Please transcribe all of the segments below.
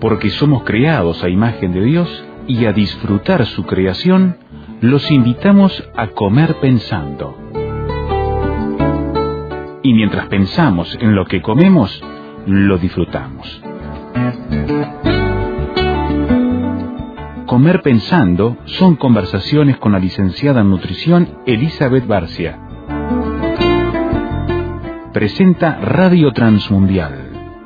porque somos creados a imagen de Dios y a disfrutar su creación, los invitamos a comer pensando. Y mientras pensamos en lo que comemos, lo disfrutamos. Comer pensando son conversaciones con la licenciada en nutrición Elizabeth Barcia. Presenta Radio Transmundial.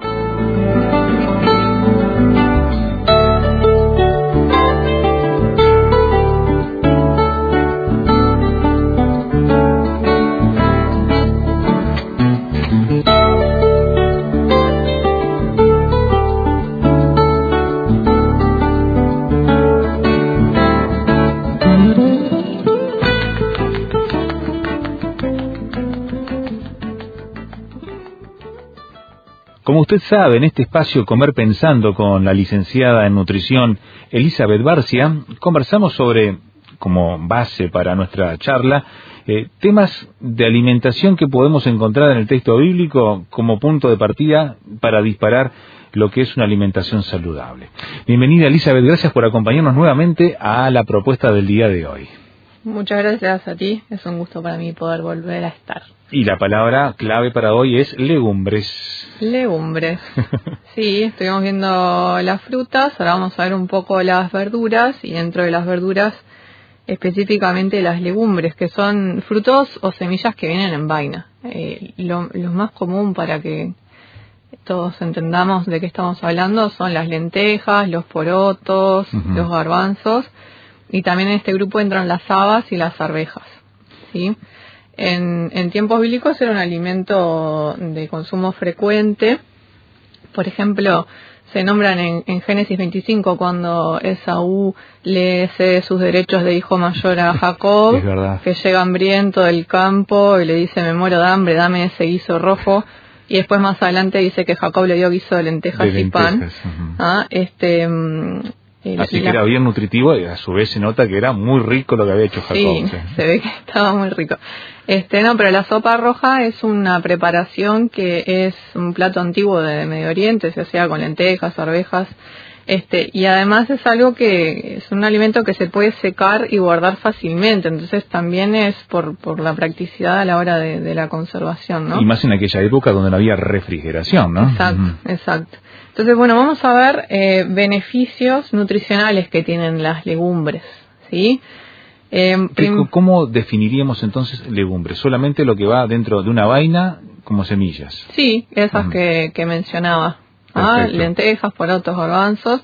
Como usted sabe, en este espacio Comer Pensando con la licenciada en nutrición Elizabeth Barcia, conversamos sobre, como base para nuestra charla, temas de alimentación que podemos encontrar en el texto bíblico como punto de partida para disparar lo que es una alimentación saludable. Bienvenida, Elizabeth, gracias por acompañarnos nuevamente a la propuesta del día de hoy. Muchas gracias a ti, es un gusto para mí poder volver a estar. Y la palabra clave para hoy es legumbres. Legumbres. Sí, estuvimos viendo las frutas, ahora vamos a ver un poco las verduras y dentro de las verduras específicamente las legumbres, que son frutos o semillas que vienen en vaina. Lo más común para que todos entendamos de qué estamos hablando son las lentejas, los porotos, los garbanzos, y también en este grupo entran las habas y las arvejas, ¿sí? En tiempos bíblicos era un alimento de consumo frecuente. Por ejemplo, se nombran en Génesis 25 cuando Esaú le cede sus derechos de hijo mayor a Jacob, que llega hambriento del campo y le dice: me muero de hambre, dame ese guiso rojo. Y después más adelante dice que Jacob le dio guiso de lentejas y pan. Así que era bien nutritivo y a su vez se nota que era muy rico lo que había hecho Jacob. Sí, se ve que estaba muy rico. Pero la sopa roja es una preparación que es un plato antiguo de Medio Oriente, se hacía con lentejas, arvejas, y además es algo que es un alimento que se puede secar y guardar fácilmente, entonces también es por la practicidad a la hora de la conservación, ¿no? Y más en aquella época donde no había refrigeración, ¿no? Exacto. Entonces, bueno, vamos a ver beneficios nutricionales que tienen las legumbres, ¿sí? ¿Cómo definiríamos entonces legumbres? ¿Solamente lo que va dentro de una vaina como semillas? Sí, esas que mencionaba. Lentejas, porotos, garbanzos,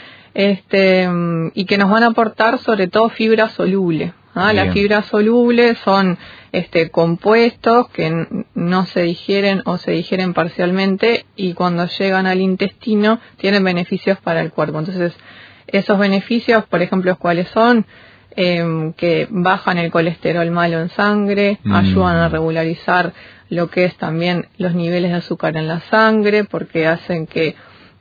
y que nos van a aportar sobre todo fibra soluble. Las fibras solubles son compuestos que no se digieren o se digieren parcialmente y cuando llegan al intestino tienen beneficios para el cuerpo. Entonces, esos beneficios, por ejemplo, ¿cuáles son? Que bajan el colesterol malo en sangre, ayudan a regularizar lo que es también los niveles de azúcar en la sangre, porque hacen que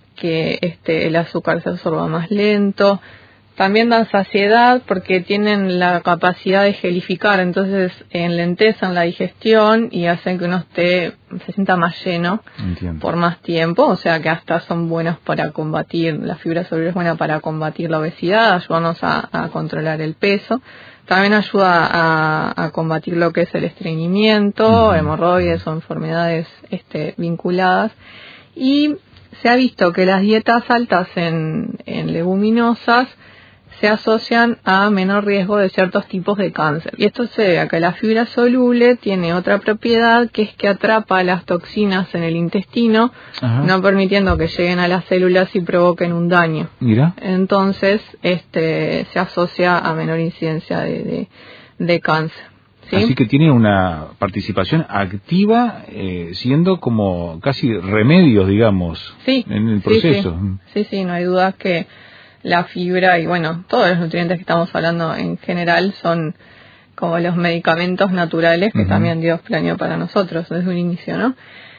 el azúcar se absorba más lento. También dan saciedad porque tienen la capacidad de gelificar, entonces enlentecen la digestión y hacen que uno se sienta más lleno. Por más tiempo, o sea que hasta son buenos para combatir, la fibra soluble es buena para combatir la obesidad, ayudarnos a controlar el peso. También ayuda a combatir lo que es el estreñimiento, hemorroides o enfermedades vinculadas. Y se ha visto que las dietas altas en leguminosas se asocian a menor riesgo de ciertos tipos de cáncer. Y esto se debe a que la fibra soluble tiene otra propiedad, que es que atrapa las toxinas en el intestino, no permitiendo que lleguen a las células y provoquen un daño. Mira. Entonces, se asocia a menor incidencia de cáncer. ¿Sí? Así que tiene una participación activa, siendo como casi remedios, digamos, en el proceso. Sí, no hay duda que la fibra y bueno, todos los nutrientes que estamos hablando en general son como los medicamentos naturales que también Dios planeó para nosotros desde un inicio, ¿no?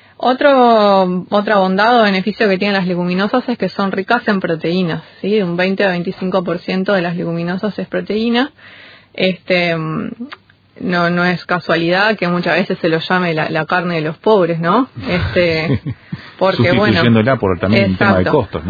Otra bondad o beneficio que tienen las leguminosas es que son ricas en proteínas, ¿sí? Un 20 a 25% de las leguminosas es proteína. No es casualidad que muchas veces se lo llame la carne de los pobres, ¿no? Porque sustituyéndola por también un tema de costos, ¿no?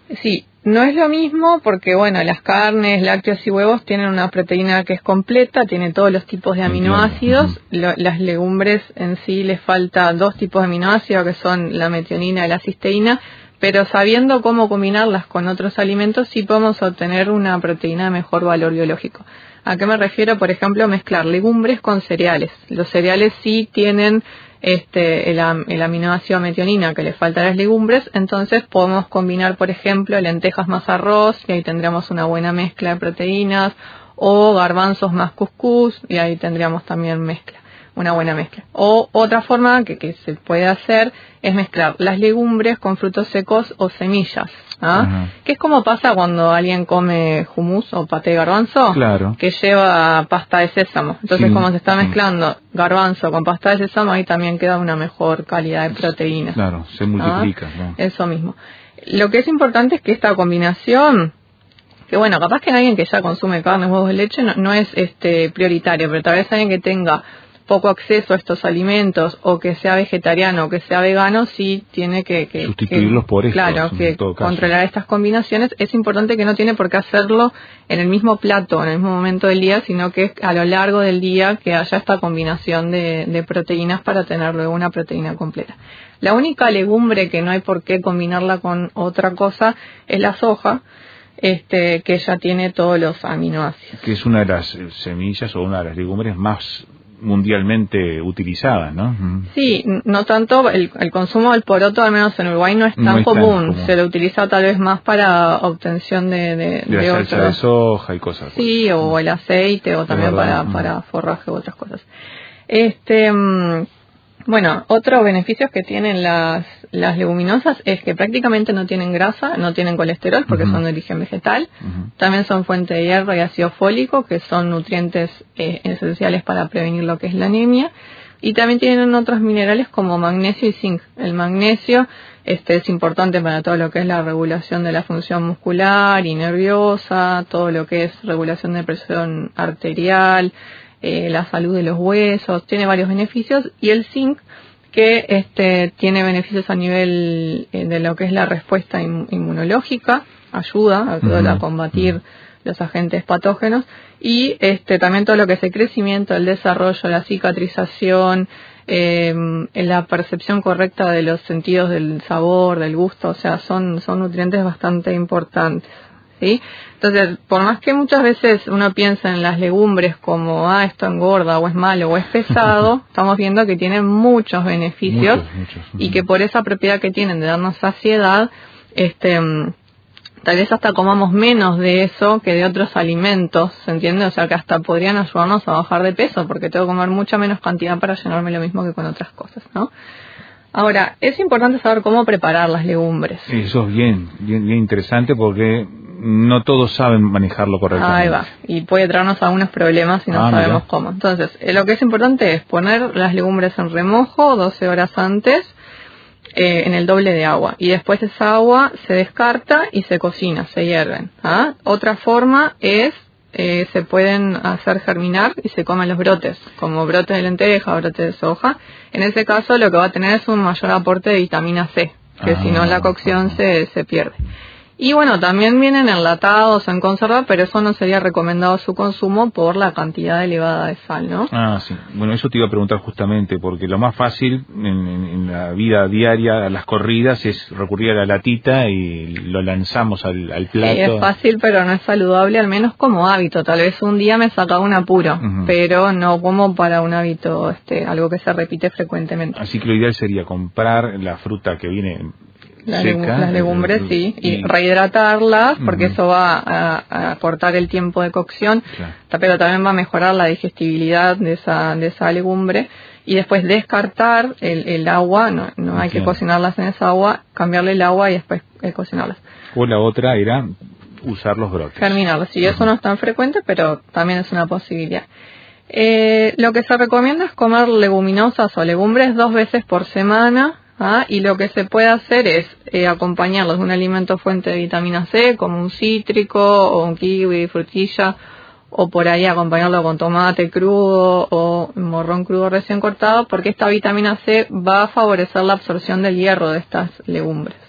Sí, no es lo mismo porque, bueno, las carnes, lácteos y huevos tienen una proteína que es completa, tiene todos los tipos de aminoácidos. Las legumbres en sí les falta 2 tipos de aminoácidos, que son la metionina y la cisteína, pero sabiendo cómo combinarlas con otros alimentos, sí podemos obtener una proteína de mejor valor biológico. ¿A qué me refiero? Por ejemplo, mezclar legumbres con cereales. Los cereales sí tienen el aminoácido metionina que le falta a las legumbres, entonces podemos combinar, por ejemplo, lentejas más arroz, y ahí tendríamos una buena mezcla de proteínas, o garbanzos más cuscús, y ahí tendríamos también una buena mezcla. O otra forma que se puede hacer es mezclar las legumbres con frutos secos o semillas, que es como pasa cuando alguien come hummus o paté de garbanzo, claro, que lleva pasta de sésamo. Entonces, como se está mezclando garbanzo con pasta de sésamo, ahí también queda una mejor calidad de proteína. Claro, se multiplica, ¿no? Eso mismo. Lo que es importante es que esta combinación, que bueno, capaz que alguien que ya consume carne, huevos de leche no es prioritario, pero tal vez alguien que tenga poco acceso a estos alimentos, o que sea vegetariano o que sea vegano, sí tiene que sustituirlos por estos, claro, que controlar estas combinaciones. Es importante que no tiene por qué hacerlo en el mismo plato, en el mismo momento del día, sino que a lo largo del día que haya esta combinación de proteínas para tener luego una proteína completa. La única legumbre que no hay por qué combinarla con otra cosa es la soja, que ya tiene todos los aminoácidos. Que es una de las semillas o una de las legumbres más mundialmente utilizadas, ¿no? Sí, no tanto, el consumo del poroto, al menos en Uruguay, no es tan común. Se lo utiliza tal vez más para obtención de la salsa de soja y cosas. Sí, o el aceite, o también para forraje u otras cosas. Bueno, otros beneficios que tienen las leguminosas es que prácticamente no tienen grasa, no tienen colesterol porque son de origen vegetal. También son fuente de hierro y ácido fólico, que son nutrientes esenciales para prevenir lo que es la anemia. Y también tienen otros minerales como magnesio y zinc. El magnesio es importante para todo lo que es la regulación de la función muscular y nerviosa, todo lo que es regulación de presión arterial, la salud de los huesos, tiene varios beneficios. Y el zinc, que tiene beneficios a nivel de lo que es la respuesta inmunológica, ayuda a combatir los agentes patógenos, y también todo lo que es el crecimiento, el desarrollo, la cicatrización, la percepción correcta de los sentidos del sabor, del gusto, o sea, son nutrientes bastante importantes. ¿Sí? Entonces, por más que muchas veces uno piensa en las legumbres como, esto engorda, o es malo, o es pesado, estamos viendo que tienen muchos beneficios, muchos. Y que por esa propiedad que tienen de darnos saciedad, tal vez hasta comamos menos de eso que de otros alimentos, ¿se entiende? O sea, que hasta podrían ayudarnos a bajar de peso, porque tengo que comer mucha menos cantidad para llenarme lo mismo que con otras cosas, ¿no? Ahora, es importante saber cómo preparar las legumbres. Sí, eso es bien interesante, porque no todos saben manejarlo correctamente. Ahí va, y puede traernos algunos problemas si no sabemos cómo. Entonces, lo que es importante es poner las legumbres en remojo 12 horas antes, en el doble de agua, y después esa agua se descarta y se cocina, se hierven. Otra forma es, se pueden hacer germinar y se comen los brotes, como brotes de lenteja, brotes de soja. En ese caso lo que va a tener es un mayor aporte de vitamina C, que si no en la cocción se pierde. Y bueno, también vienen enlatados o en conserva, pero eso no sería recomendado su consumo por la cantidad elevada de sal, ¿no? Sí. Bueno, eso te iba a preguntar justamente, porque lo más fácil en la vida diaria, a las corridas, es recurrir a la latita y lo lanzamos al plato. Sí, es fácil, pero no es saludable, al menos como hábito. Tal vez un día me saca un apuro, pero no como para un hábito, algo que se repite frecuentemente. Así que lo ideal sería comprar la fruta que viene las legumbres, sí, y rehidratarlas, porque eso va a cortar el tiempo de cocción, pero también va a mejorar la digestibilidad de esa legumbre, y después descartar el agua, no hay que cocinarlas en esa agua, cambiarle el agua y después cocinarlas. O la otra era usar los brotes. Germinarlos, sí, eso no es tan frecuente, pero también es una posibilidad. Lo que se recomienda es comer leguminosas o legumbres 2 veces por semana. Y lo que se puede hacer es acompañarlos de un alimento fuente de vitamina C, como un cítrico o un kiwi, frutilla, o por ahí acompañarlo con tomate crudo o morrón crudo recién cortado, porque esta vitamina C va a favorecer la absorción del hierro de estas legumbres.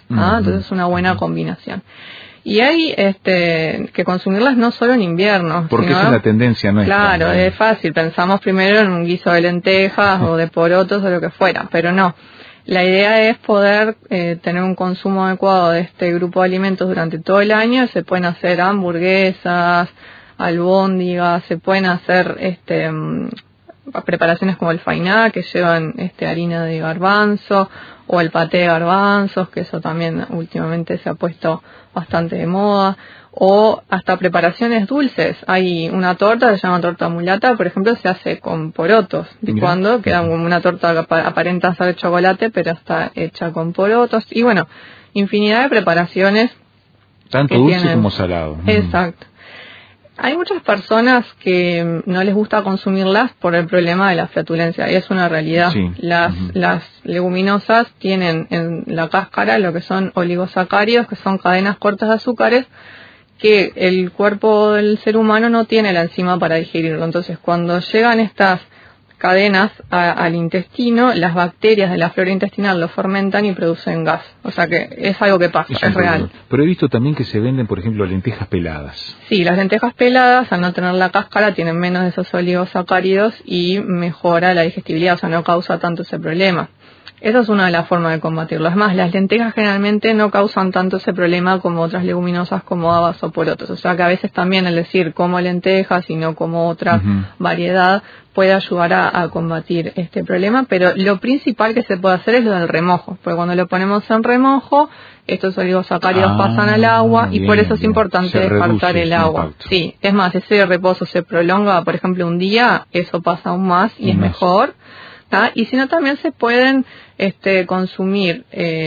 Entonces es una buena combinación. Y hay que consumirlas no solo en invierno. Porque esa es la tendencia nuestra. Claro, es fácil. Pensamos primero en un guiso de lentejas o de porotos o lo que fuera, pero no. La idea es poder tener un consumo adecuado de este grupo de alimentos durante todo el año. Se pueden hacer hamburguesas, albóndigas, se pueden hacer preparaciones como el fainá, que llevan harina de garbanzo, o el paté de garbanzos, que eso también últimamente se ha puesto bastante de moda, o hasta preparaciones dulces. Hay una torta que se llama torta mulata, por ejemplo, se hace con porotos, licuando, queda como una torta que aparenta ser de chocolate, pero está hecha con porotos, y bueno, infinidad de preparaciones. Tanto dulce como salado. Exacto. Hay muchas personas que no les gusta consumirlas por el problema de la flatulencia, y es una realidad. Sí. Las leguminosas tienen en la cáscara lo que son oligosacáridos, que son cadenas cortas de azúcares, que el cuerpo del ser humano no tiene la enzima para digerirlo. Entonces, cuando llegan estas cadenas al intestino, las bacterias de la flora intestinal lo fermentan y producen gas. O sea que es algo que pasa, es real. Pero he visto también que se venden, por ejemplo, lentejas peladas. Sí, las lentejas peladas, al no tener la cáscara, tienen menos de esos oligosacáridos y mejora la digestibilidad, o sea, no causa tanto ese problema. Esa es una de las formas de combatirlo. Es más, las lentejas generalmente no causan tanto ese problema como otras leguminosas como habas o porotos. O sea que a veces también el decir como lentejas y no como otra variedad puede ayudar a combatir este problema. Pero lo principal que se puede hacer es lo del remojo. Porque cuando lo ponemos en remojo, estos oligosacáridos pasan al agua y por eso es importante descartar el agua. Sí, es más, ese reposo se prolonga, por ejemplo, un día, eso pasa aún más y es mejor. Y si no, también se pueden consumir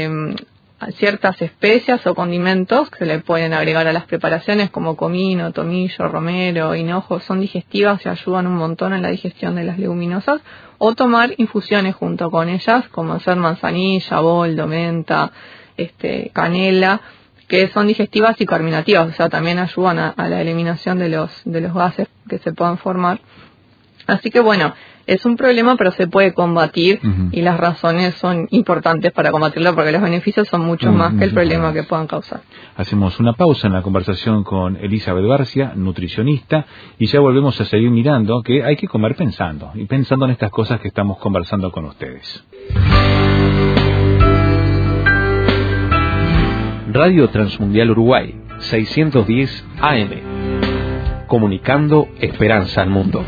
ciertas especias o condimentos que le pueden agregar a las preparaciones, como comino, tomillo, romero, hinojo. Son digestivas y ayudan un montón en la digestión de las leguminosas. O tomar infusiones junto con ellas, como hacer manzanilla, boldo, menta, canela, que son digestivas y carminativas. O sea, también ayudan a la eliminación de los gases que se puedan formar. Así que bueno, es un problema, pero se puede combatir y las razones son importantes para combatirlo porque los beneficios son mucho más que el problema que puedan causar. Hacemos una pausa en la conversación con Elizabeth Barcia, nutricionista, y ya volvemos a seguir mirando que hay que comer pensando y pensando en estas cosas que estamos conversando con ustedes. Radio Transmundial Uruguay, 610 AM. Comunicando esperanza al mundo.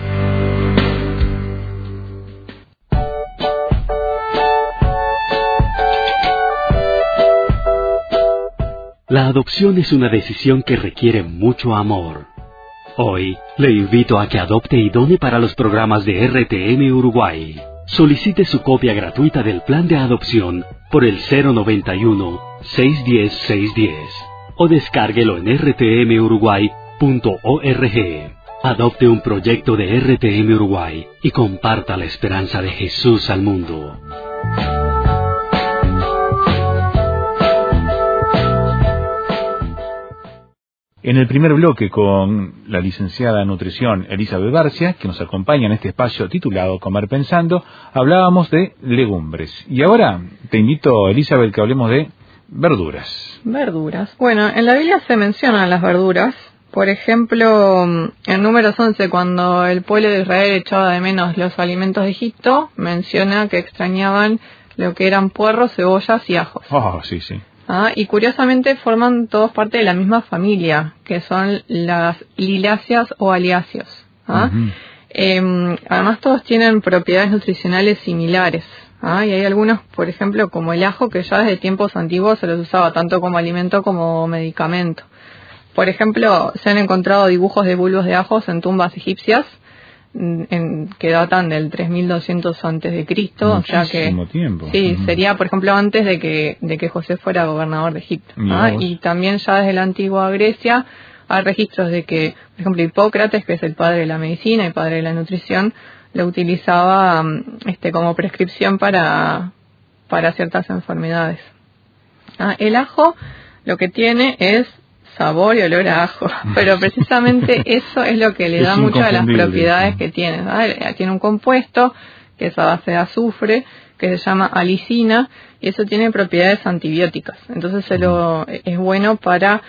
La adopción es una decisión que requiere mucho amor. Hoy le invito a que adopte y done para los programas de RTM Uruguay. Solicite su copia gratuita del plan de adopción por el 091-610-610 o descárguelo en rtmuruguay.org. Adopte un proyecto de RTM Uruguay y comparta la esperanza de Jesús al mundo. En el primer bloque, con la licenciada en nutrición Elizabeth Barcia, que nos acompaña en este espacio titulado Comer Pensando, hablábamos de legumbres. Y ahora te invito, Elizabeth, que hablemos de verduras. Verduras. Bueno, en la Biblia se mencionan las verduras. Por ejemplo, en Números 11, cuando el pueblo de Israel echaba de menos los alimentos de Egipto, menciona que extrañaban lo que eran puerros, cebollas y ajos. Sí, sí. Y curiosamente forman todos parte de la misma familia, que son las liláceas o aliáceos. Además todos tienen propiedades nutricionales similares. Y hay algunos, por ejemplo, como el ajo, que ya desde tiempos antiguos se los usaba tanto como alimento como medicamento. Por ejemplo, se han encontrado dibujos de bulbos de ajos en tumbas egipcias que datan del 3200 antes de Cristo, o sea que tiempo. Sí, sería por ejemplo antes de que José fuera gobernador de Egipto. Y también ya desde la antigua Grecia hay registros de que, por ejemplo, Hipócrates, que es el padre de la medicina y padre de la nutrición, lo utilizaba como prescripción para ciertas enfermedades. El ajo lo que tiene es sabor y olor a ajo, pero precisamente eso es lo que le da muchas de las propiedades que tiene. Tiene un compuesto que es a base de azufre, que se llama alicina, y eso tiene propiedades antibióticas. Entonces es bueno para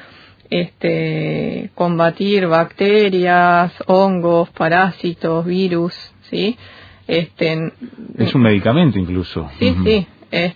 combatir bacterias, hongos, parásitos, virus, ¿sí? Es un medicamento incluso. Sí, sí.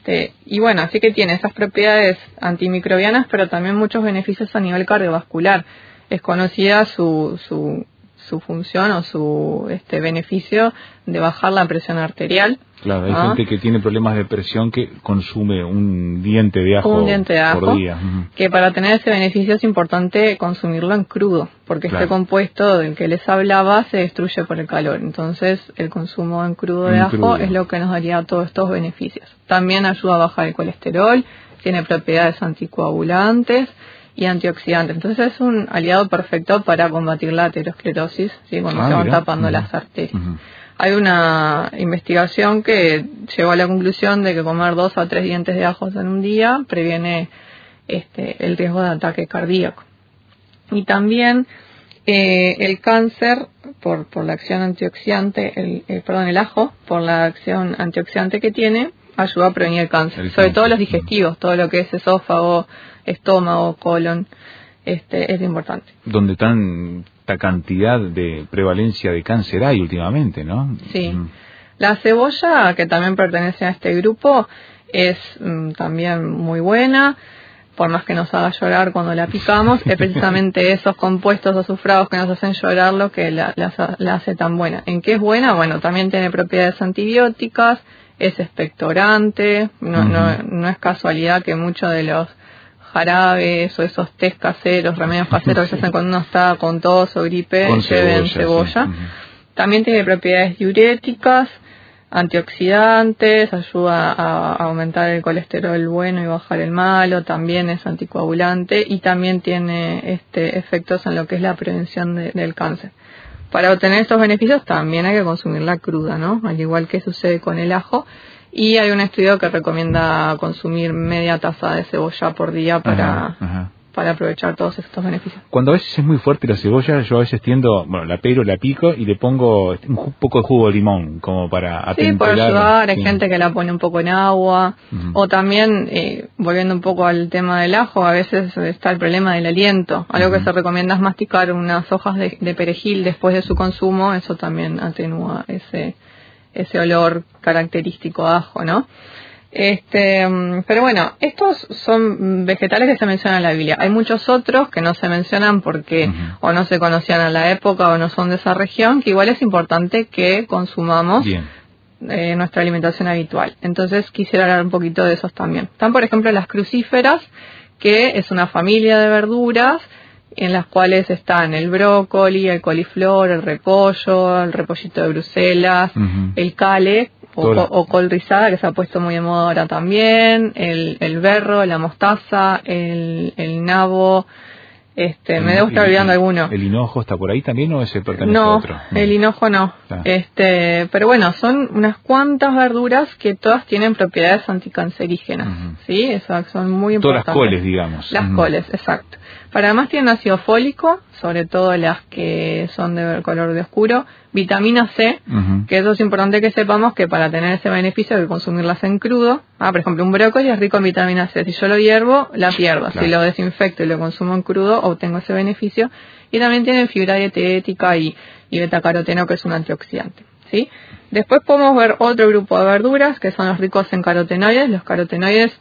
Y bueno, así que tiene esas propiedades antimicrobianas, pero también muchos beneficios a nivel cardiovascular. Es conocida su función o su beneficio de bajar la presión arterial. Claro, hay gente que tiene problemas de presión que consume un diente de ajo por día. Que para tener ese beneficio es importante consumirlo en crudo, porque claro, este compuesto del que les hablaba se destruye por el calor. Entonces el consumo en crudo de ajo es lo que nos daría todos estos beneficios. También ayuda a bajar el colesterol, tiene propiedades anticoagulantes y antioxidantes. Entonces es un aliado perfecto para combatir la aterosclerosis, ¿sí? Cuando se van tapando las arterias. Hay una investigación que llegó a la conclusión de que comer 2 a 3 dientes de ajos en un día previene el riesgo de ataque cardíaco. Y también el cáncer, por la acción antioxidante, el ajo, por la acción antioxidante que tiene, ayuda a prevenir el cáncer. Sobre todo los digestivos, todo lo que es esófago, estómago, colon, es importante. Donde tanta cantidad de prevalencia de cáncer hay últimamente, ¿no? Sí. La cebolla, que también pertenece a este grupo, es también muy buena, por más que nos haga llorar cuando la picamos, es precisamente esos compuestos azufrados que nos hacen llorar lo que la hace tan buena. ¿En qué es buena? Bueno, también tiene propiedades antibióticas, es expectorante, no es casualidad que muchos de los jarabes o esos tés caseros, remedios caseros que se hacen cuando uno está con tos o gripe, lleven cebolla. Sí. También tiene propiedades diuréticas, antioxidantes, ayuda a aumentar el colesterol bueno y bajar el malo, también es anticoagulante y también tiene efectos en lo que es la prevención del cáncer. Para obtener estos beneficios también hay que consumirla cruda, ¿no? Al igual que sucede con el ajo. Y hay un estudio que recomienda consumir media taza de cebolla por día para aprovechar todos estos beneficios. Cuando a veces es muy fuerte la cebolla, yo a veces la pelo, la pico y le pongo un poco de jugo de limón, como para atemperar. Sí, puede ayudar. Hay gente que la pone un poco en agua. O también, volviendo un poco al tema del ajo, a veces está el problema del aliento. Algo que se recomienda es masticar unas hojas de perejil después de su consumo. Eso también atenúa ese olor característico a ajo, ¿no? Pero bueno, estos son vegetales que se mencionan en la Biblia. Hay muchos otros que no se mencionan porque o no se conocían en la época o no son de esa región, que igual es importante que consumamos nuestra alimentación habitual. Entonces quisiera hablar un poquito de esos también. Están, por ejemplo, las crucíferas, que es una familia de verduras en las cuales están el brócoli, el coliflor, el repollo, el repollito de Bruselas, el cale o col rizada, que se ha puesto muy de moda ahora también, el berro, la mostaza, el nabo, me debo estar olvidando alguno. ¿El hinojo está por ahí también o ese pertenece a otro? No, el hinojo no. Pero bueno, son unas cuantas verduras que todas tienen propiedades anticancerígenas, ¿sí? Esas son muy importantes. Todas las coles, digamos. Las coles, exacto. Pero además tienen ácido fólico, sobre todo las que son de color de oscuro, vitamina C, que eso es importante que sepamos que para tener ese beneficio hay que consumirlas en crudo. Por ejemplo, un brócoli es rico en vitamina C. Si yo lo hiervo, la pierdo. Claro. Si lo desinfecto y lo consumo en crudo, obtengo ese beneficio. Y también tienen fibra dietética y betacaroteno, que es un antioxidante, ¿sí? Después podemos ver otro grupo de verduras que son los ricos en carotenoides. Los carotenoides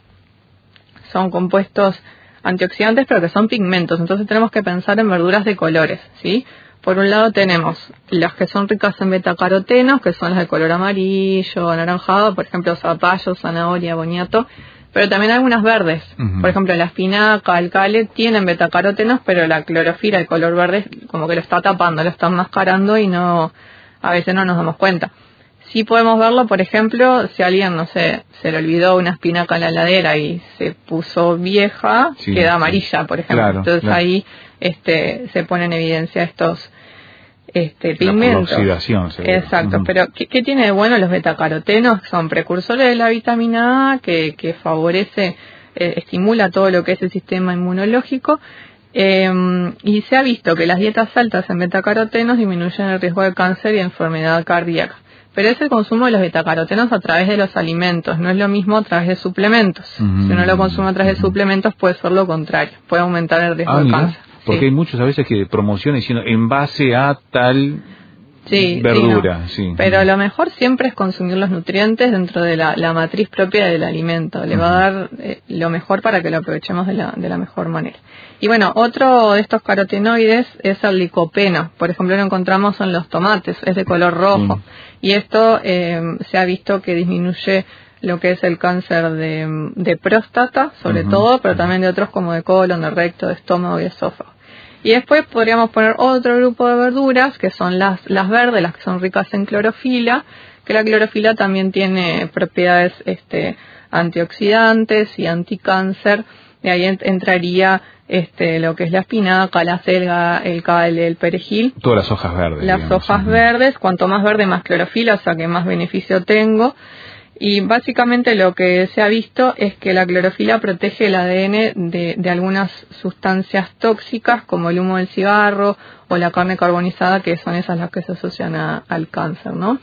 son compuestos antioxidantes, pero que son pigmentos. Entonces tenemos que pensar en verduras de colores, ¿sí? Por un lado tenemos las que son ricas en betacarotenos, que son las de color amarillo, anaranjado, por ejemplo, zapallo, zanahoria, boniato, pero también algunas verdes. Por ejemplo, la espinaca, el cale, tienen betacarotenos, pero la clorofila, el color verde, como que lo está tapando, lo está enmascarando y a veces no nos damos cuenta. Sí podemos verlo, por ejemplo, si alguien, no sé, se le olvidó una espinaca en la heladera y se puso vieja, queda amarilla, por ejemplo. Claro, entonces ahí se pone en evidencia estos pigmentos. La oxidación. Exacto, pero ¿qué tiene de bueno los betacarotenos? Son precursores de la vitamina A que favorece, estimula todo lo que es el sistema inmunológico. Y se ha visto que las dietas altas en betacarotenos disminuyen el riesgo de cáncer y enfermedad cardíaca. pero es el consumo de los betacarotenos a través de los alimentos, no es lo mismo a través de suplementos. Si uno lo consume a través de suplementos puede ser lo contrario, puede aumentar el riesgo de cáncer. Porque hay muchos a veces que promocionan diciendo en base a tal verdura. Sí. Pero lo mejor siempre es consumir los nutrientes dentro de la matriz propia del alimento. Le va a dar lo mejor para que lo aprovechemos de la mejor manera. Y bueno, otro de estos carotenoides es el licopeno. Por ejemplo, lo encontramos en los tomates, es de color rojo. Y esto se ha visto que disminuye lo que es el cáncer de próstata, sobre todo, pero también de otros como de colon, de recto, de estómago y esófago. Y después podríamos poner otro grupo de verduras, que son las verdes, las que son ricas en clorofila, que la clorofila también tiene propiedades antioxidantes y anticáncer. Y ahí entraría lo que es la espinaca, la selga, el cale, el perejil. Todas las hojas verdes. Las hojas verdes, cuanto más verde, más clorofila, o sea que más beneficio tengo. Y básicamente lo que se ha visto es que la clorofila protege el ADN de algunas sustancias tóxicas como el humo del cigarro o la carne carbonizada, que son esas las que se asocian al cáncer, ¿no?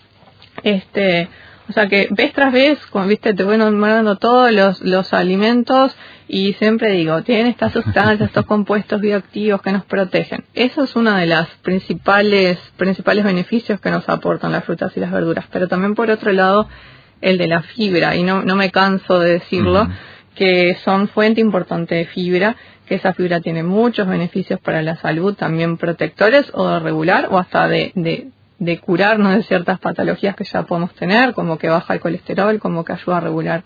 O sea que vez tras vez, como viste, te voy nombrando todos los alimentos y siempre digo, tienen estas sustancias, estos compuestos bioactivos que nos protegen. Eso es uno de los principales beneficios que nos aportan las frutas y las verduras. Pero también por otro lado, el de la fibra, y no me canso de decirlo, que son fuente importante de fibra, que esa fibra tiene muchos beneficios para la salud, también protectores o de regular o hasta de curarnos de ciertas patologías que ya podemos tener, como que baja el colesterol, como que ayuda a regular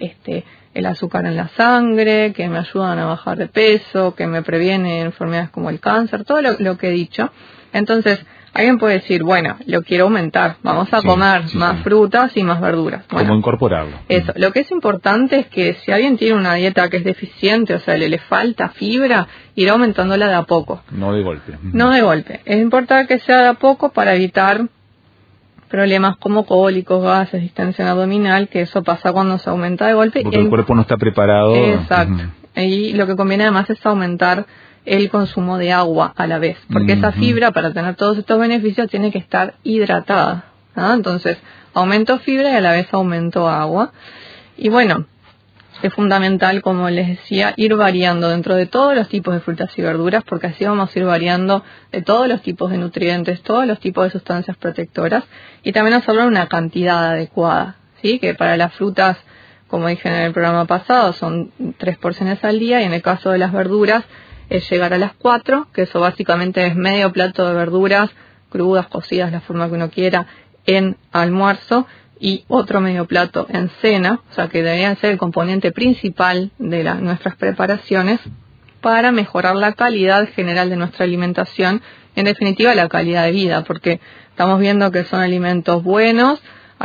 el azúcar en la sangre, que me ayudan a bajar de peso, que me previene enfermedades como el cáncer, todo lo que he dicho. Entonces, alguien puede decir, bueno, lo quiero aumentar, vamos a comer más frutas y más verduras. Bueno, ¿cómo incorporarlo? Eso, lo que es importante es que si alguien tiene una dieta que es deficiente, o sea, le falta fibra, ir aumentándola de a poco. No de golpe. No de golpe. Es importante que sea de a poco para evitar problemas como cólicos, gases, distensión abdominal, que eso pasa cuando se aumenta de golpe. Porque el cuerpo no está preparado. Exacto. Y lo que conviene además es aumentar el consumo de agua a la vez, porque esa fibra, para tener todos estos beneficios, tiene que estar hidratada, ¿no? Entonces, aumento fibra y a la vez aumento agua. Y bueno, es fundamental, como les decía, ir variando dentro de todos los tipos de frutas y verduras, porque así vamos a ir variando de todos los tipos de nutrientes, todos los tipos de sustancias protectoras, y también hacerlo en una cantidad adecuada, ¿sí? Que para las frutas, como dije en el programa pasado, son 3 porciones al día, y en el caso de las verduras, es llegar a las 4, que eso básicamente es medio plato de verduras, crudas, cocidas, la forma que uno quiera, en almuerzo, y otro medio plato en cena, o sea que deberían ser el componente principal de nuestras preparaciones para mejorar la calidad general de nuestra alimentación, en definitiva la calidad de vida, porque estamos viendo que son alimentos buenos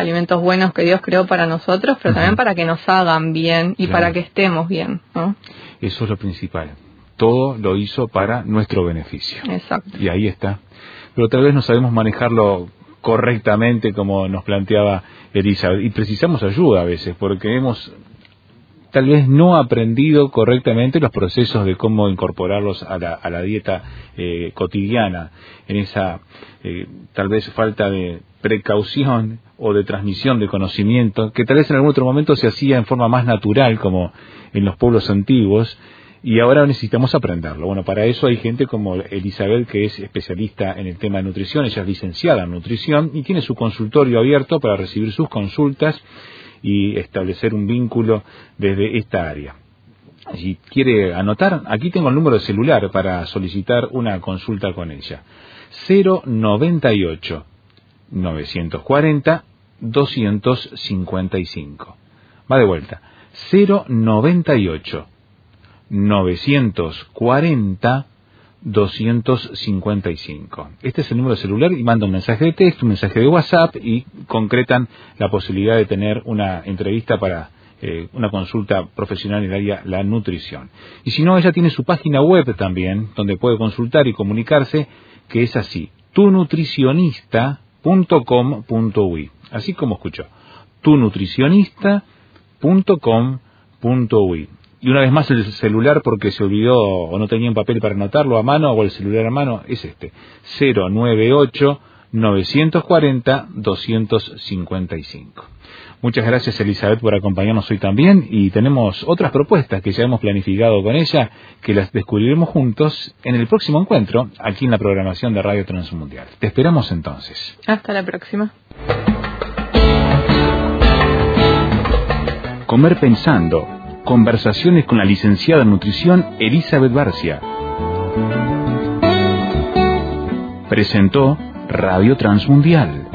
que Dios creó para nosotros, pero también para que nos hagan bien y para que estemos bien, ¿no? Eso es lo principal. Todo lo hizo para nuestro beneficio. Exacto. Y ahí está. Pero tal vez no sabemos manejarlo correctamente como nos planteaba Elizabeth. Y precisamos ayuda a veces, porque hemos tal vez no aprendido correctamente los procesos de cómo incorporarlos a la dieta cotidiana. En esa tal vez falta de precaución o de transmisión de conocimiento, que tal vez en algún otro momento se hacía en forma más natural, como en los pueblos antiguos, y ahora necesitamos aprenderlo. Bueno, para eso hay gente como Elizabeth, que es especialista en el tema de nutrición. Ella es licenciada en nutrición y tiene su consultorio abierto para recibir sus consultas y establecer un vínculo desde esta área. Si quiere anotar, aquí tengo el número de celular para solicitar una consulta con ella. 098 940 255. Va de vuelta. 098 940 255. Este es el número de celular y manda un mensaje de texto, un mensaje de WhatsApp y concretan la posibilidad de tener una entrevista para una consulta profesional en el área la nutrición. Y si no, ella tiene su página web también, donde puede consultar y comunicarse, que es así, tunutricionista.com.uy. Así como escuchó, tunutricionista.com.uy. Y una vez más el celular, porque se olvidó o no tenía un papel para anotarlo a mano, o el celular a mano, es este, 098 940-255. Muchas gracias, Elizabeth, por acompañarnos hoy también, y tenemos otras propuestas que ya hemos planificado con ella, que las descubriremos juntos en el próximo encuentro, aquí en la programación de Radio Transmundial. Te esperamos entonces. Hasta la próxima. Comer pensando. Conversaciones con la licenciada en nutrición Elizabeth Barcia. Presentó Radio Transmundial.